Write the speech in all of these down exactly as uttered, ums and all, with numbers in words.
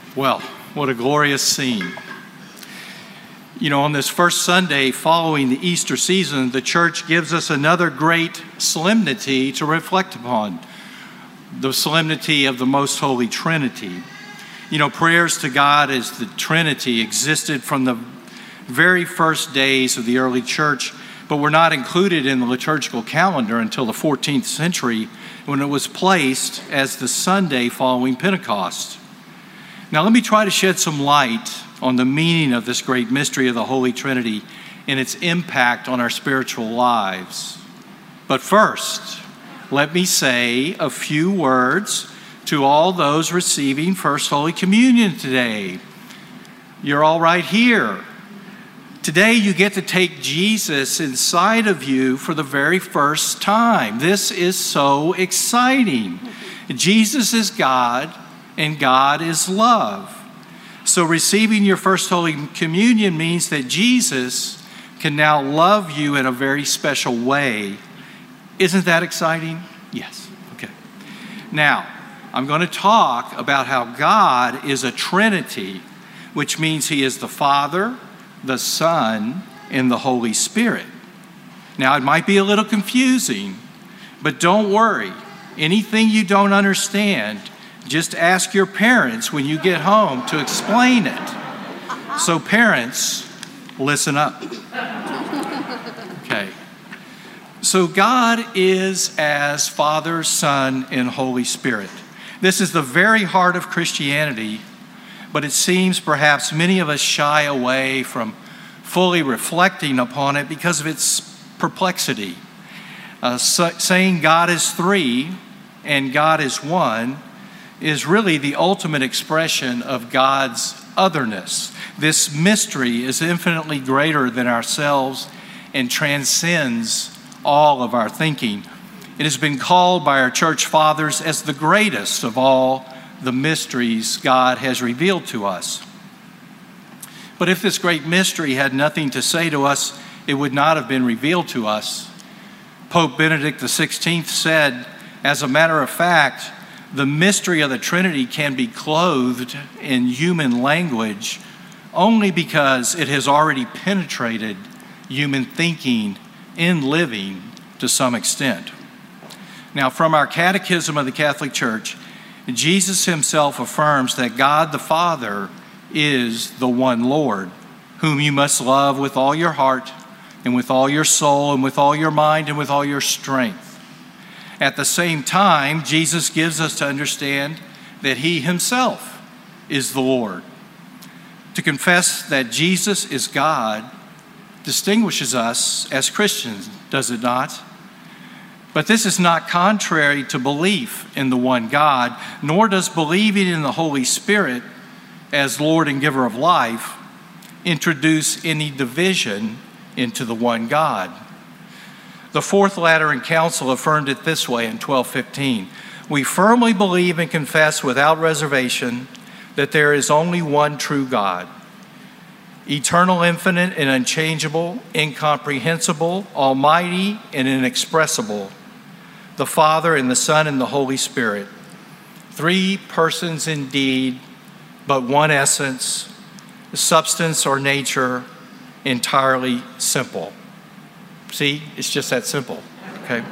Well, what a glorious scene. You know, on this first Sunday following the Easter season, the church gives us another great solemnity to reflect upon, the solemnity of the Most Holy Trinity. You know, prayers to God as the Trinity existed from the very first days of the early church, but were not included in the liturgical calendar until the fourteenth century, when it was placed as the Sunday following Pentecost. Now, let me try to shed some light on the meaning of this great mystery of the Holy Trinity and its impact on our spiritual lives. But first, let me say a few words to all those receiving First Holy Communion today. You're all right here. Today, you get to take Jesus inside of you for the very first time. This is so exciting. Jesus is God, and God is love. So receiving your First Holy Communion means that Jesus can now love you in a very special way. Isn't that exciting? Yes. Okay. Now, I'm going to talk about how God is a Trinity, which means He is the Father, the Son, and the Holy Spirit. Now, it might be a little confusing, but don't worry. Anything you don't understand, just ask your parents when you get home to explain it. So parents, listen up. Okay. So God is as Father, Son, and Holy Spirit. This is the very heart of Christianity, but it seems perhaps many of us shy away from fully reflecting upon it because of its perplexity. Uh, so, saying God is three and God is one is really the ultimate expression of God's otherness. This mystery is infinitely greater than ourselves and transcends all of our thinking. It has been called by our church fathers as the greatest of all the mysteries God has revealed to us. But if this great mystery had nothing to say to us, it would not have been revealed to us. Pope Benedict the sixteenth said, as a matter of fact, the mystery of the Trinity can be clothed in human language only because it has already penetrated human thinking and living to some extent. Now, from our Catechism of the Catholic Church, Jesus himself affirms that God the Father is the one Lord, whom you must love with all your heart and with all your soul and with all your mind and with all your strength. At the same time, Jesus gives us to understand that he himself is the Lord. To confess that Jesus is God distinguishes us as Christians, does it not? But this is not contrary to belief in the one God, nor does believing in the Holy Spirit as Lord and giver of life introduce any division into the one God. The Fourth Lateran Council affirmed it this way in twelve fifteen. We firmly believe and confess without reservation that there is only one true God, eternal, infinite, and unchangeable, incomprehensible, almighty, and inexpressible, the Father and the Son and the Holy Spirit, three persons indeed, but one essence, substance or nature, entirely simple. See, it's just that simple, okay?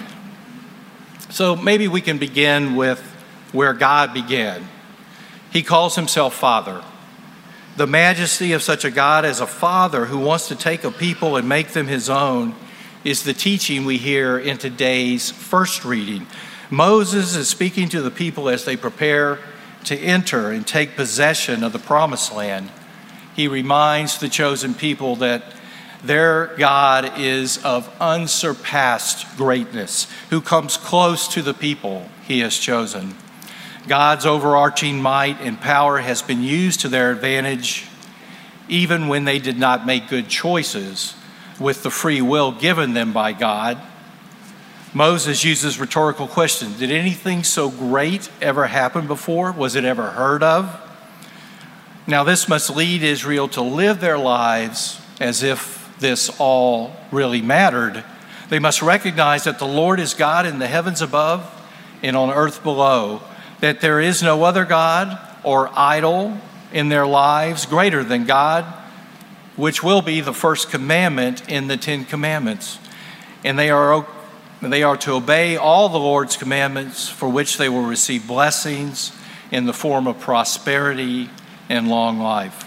So maybe we can begin with where God began. He calls himself Father. The majesty of such a God as a father who wants to take a people and make them his own is the teaching we hear in today's first reading. Moses is speaking to the people as they prepare to enter and take possession of the promised land. He reminds the chosen people that their God is of unsurpassed greatness, who comes close to the people he has chosen. God's overarching might and power has been used to their advantage, even when they did not make good choices with the free will given them by God. Moses uses rhetorical questions. Did anything so great ever happen before? Was it ever heard of? Now, this must lead Israel to live their lives as if this all really mattered. They must recognize that the Lord is God in the heavens above and on earth below, that there is no other God or idol in their lives greater than God, which will be the first commandment in the Ten Commandments. And they are, they are to obey all the Lord's commandments, for which they will receive blessings in the form of prosperity and long life.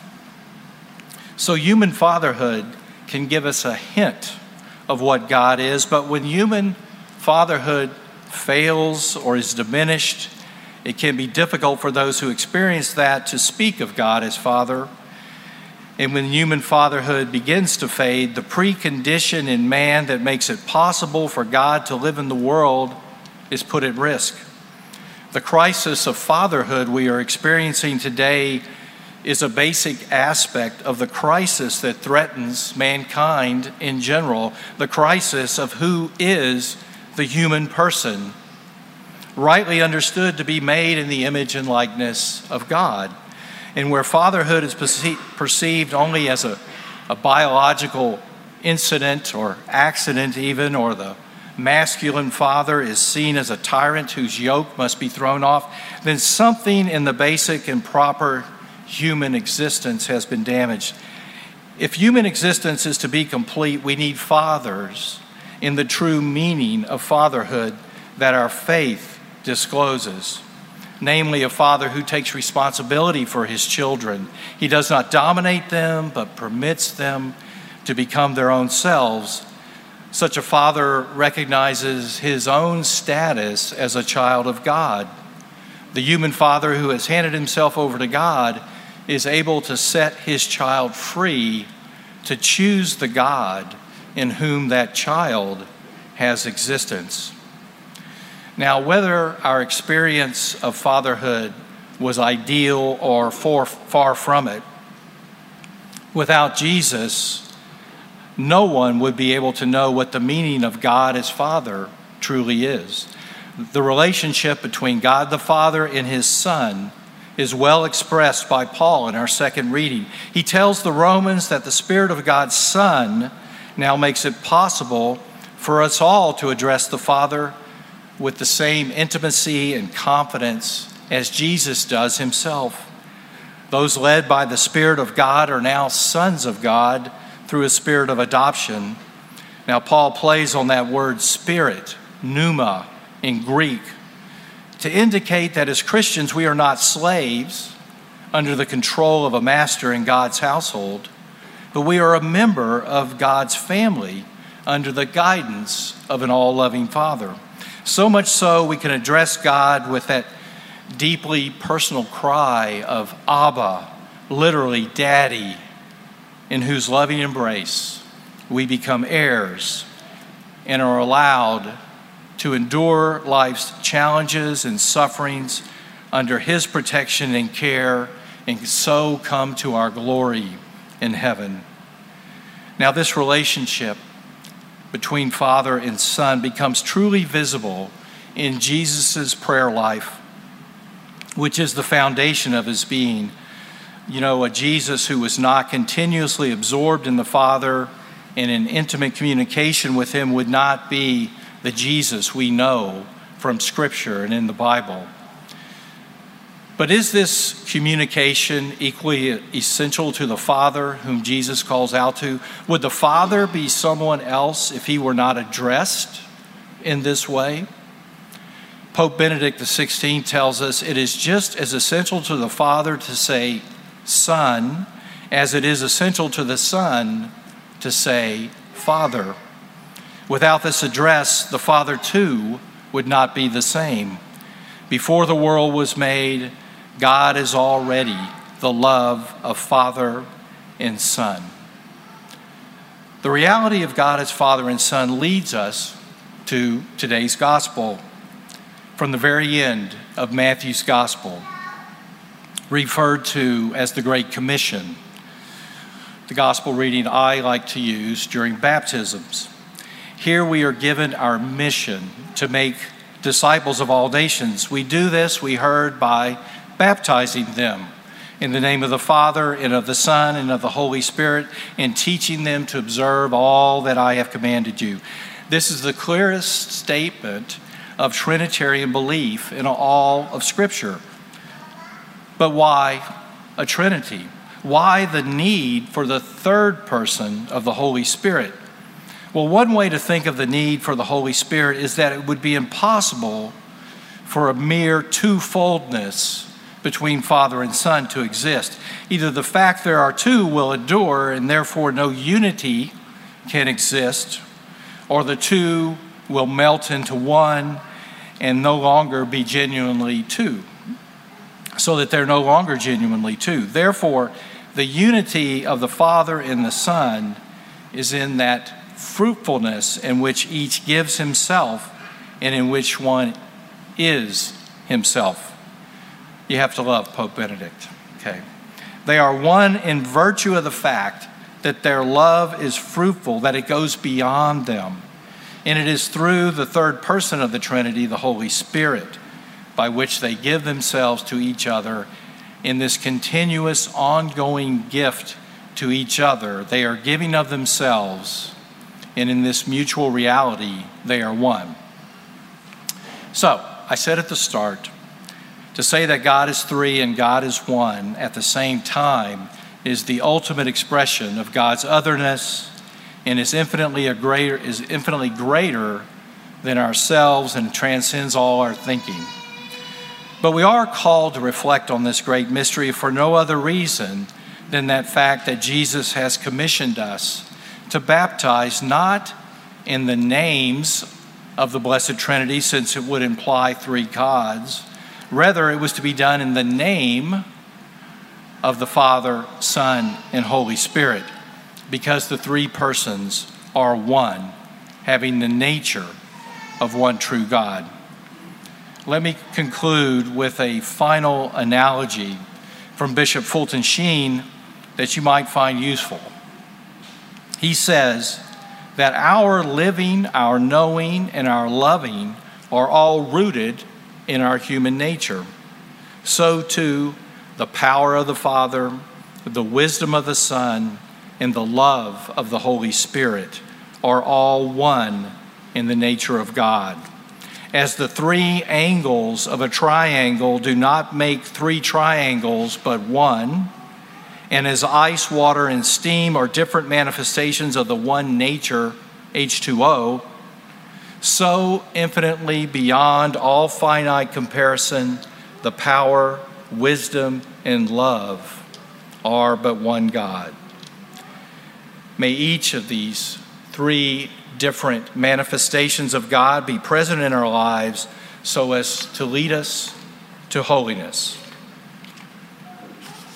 So human fatherhood can give us a hint of what God is, but when human fatherhood fails or is diminished, it can be difficult for those who experience that to speak of God as Father. And when human fatherhood begins to fade, the precondition in man that makes it possible for God to live in the world is put at risk. The crisis of fatherhood we are experiencing today is a basic aspect of the crisis that threatens mankind in general, the crisis of who is the human person, rightly understood to be made in the image and likeness of God. And where fatherhood is perce- perceived only as a, a biological incident or accident even, or the masculine father is seen as a tyrant whose yoke must be thrown off, then something in the basic and proper human existence has been damaged. If human existence is to be complete, we need fathers in the true meaning of fatherhood that our faith discloses. Namely, a father who takes responsibility for his children. He does not dominate them, but permits them to become their own selves. Such a father recognizes his own status as a child of God. The human father who has handed himself over to God is able to set his child free to choose the God in whom that child has existence. Now, whether our experience of fatherhood was ideal or far, far from it, without Jesus, no one would be able to know what the meaning of God as Father truly is. The relationship between God the Father and his Son is well expressed by Paul in our second reading. He tells the Romans that the Spirit of God's Son now makes it possible for us all to address the Father with the same intimacy and confidence as Jesus does himself. Those led by the Spirit of God are now sons of God through a spirit of adoption. Now, Paul plays on that word spirit, pneuma, in Greek, to indicate that as Christians we are not slaves under the control of a master in God's household, but we are a member of God's family under the guidance of an all-loving Father. So much so we can address God with that deeply personal cry of Abba, literally Daddy, in whose loving embrace we become heirs and are allowed to endure life's challenges and sufferings under his protection and care, and so come to our glory in heaven. Now, this relationship between Father and Son becomes truly visible in Jesus' prayer life, which is the foundation of his being. You know, a Jesus who was not continuously absorbed in the Father and in intimate communication with him would not be the Jesus we know from Scripture and in the Bible. But is this communication equally essential to the Father whom Jesus calls out to? Would the Father be someone else if he were not addressed in this way? Pope Benedict the sixteenth tells us it is just as essential to the Father to say Son as it is essential to the Son to say Father. Without this address, the Father too would not be the same. Before the world was made, God is already the love of Father and Son. The reality of God as Father and Son leads us to today's gospel from the very end of Matthew's gospel, referred to as the Great Commission, the gospel reading I like to use during baptisms. Here we are given our mission to make disciples of all nations. We do this, we heard, by baptizing them in the name of the Father and of the Son and of the Holy Spirit, and teaching them to observe all that I have commanded you. This is the clearest statement of Trinitarian belief in all of Scripture. But why a Trinity? Why the need for the third person of the Holy Spirit? Well, one way to think of the need for the Holy Spirit is that it would be impossible for a mere twofoldness between Father and Son to exist. Either the fact there are two will endure and therefore no unity can exist, or the two will melt into one and no longer be genuinely two, so that they're no longer genuinely two. Therefore, the unity of the Father and the Son is in that fruitfulness in which each gives himself and in which one is himself. You have to love Pope Benedict. Okay. They are one in virtue of the fact that their love is fruitful, that it goes beyond them. And it is through the third person of the Trinity, the Holy Spirit, by which they give themselves to each other in this continuous, ongoing gift to each other. They are giving of themselves, and in this mutual reality, they are one. So, I said at the start, to say that God is three and God is one at the same time is the ultimate expression of God's otherness and is infinitely a greater is infinitely greater than ourselves and transcends all our thinking. But we are called to reflect on this great mystery for no other reason than that fact that Jesus has commissioned us to baptize not in the names of the Blessed Trinity, since it would imply three gods. Rather, it was to be done in the name of the Father, Son, and Holy Spirit, because the three persons are one, having the nature of one true God. Let me conclude with a final analogy from Bishop Fulton Sheen that you might find useful. He says that our living, our knowing, and our loving are all rooted in our human nature. So too, the power of the Father, the wisdom of the Son, and the love of the Holy Spirit are all one in the nature of God. As the three angles of a triangle do not make three triangles but one, and as ice, water, and steam are different manifestations of the one nature, H two O, so infinitely beyond all finite comparison, the power, wisdom, and love are but one God. May each of these three different manifestations of God be present in our lives so as to lead us to holiness.